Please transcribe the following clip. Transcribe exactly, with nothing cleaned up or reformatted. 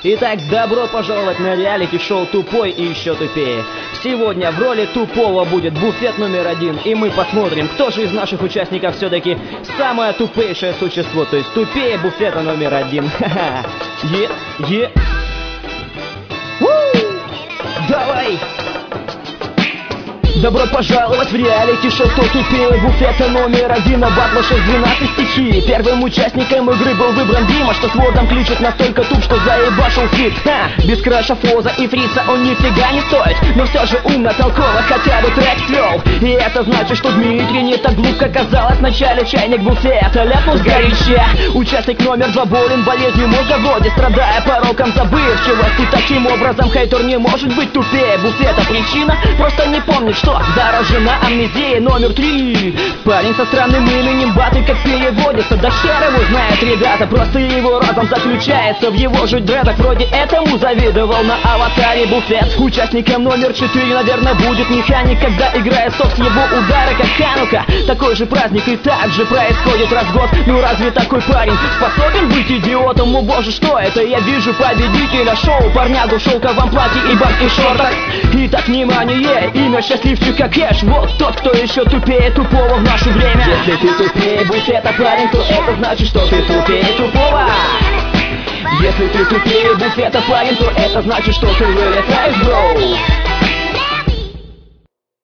Итак, добро пожаловать на реалити-шоу «Тупой и еще тупее». Сегодня в роли тупого будет буфет номер один, и мы посмотрим, кто же из наших участников все-таки самое тупейшее существо, то есть тупее буфета номер один. Ха-ха. Е, е. Давай! Добро пожаловать в реалити-шоу «Кто тупее буфета номер один» на батла шесть двенадцать стихи. Первым участником игры был выбран Дима, что сводом кличет настолько туп, что заебашил фит. Ха! Без краша, фоза и фрица он нифига не стоит, но все же умно, толково хотя бы трек свел. И это значит, что Дмитрий не так глуп, как казалось вначале. Чайник буфета ляпнул сгоряча. Участник номер два болен болезнью мозговоде, страдая пороком забывчивости. Таким образом хейтер не может быть тупее буфета. Причина просто не помнит, что заражена амнезией. Номер три. Парень со странным именем Баты, как переводится, да хер его знает, ребята. Просто его разум заключается в его же дредах. Вроде этому завидовал на аватаре буфет. Участником номер четыре, наверное, будет механик, когда играет софт с его удара, как Ханука. Такой же праздник и так же происходит раз в год. Ну разве такой парень способен быть идиотом? О боже, что это? Я вижу победителя шоу, парнягу в шелковом платье и барских шортах. Итак, внимание, имя счастливчика Кэш. Вот тот, кто еще тупее тупого в наше время. Если ты тупее буфета, парень, то это значит, что ты тупее тупого. Если ты тупее буфета, парень, то это значит, что ты вылетаешь, бро.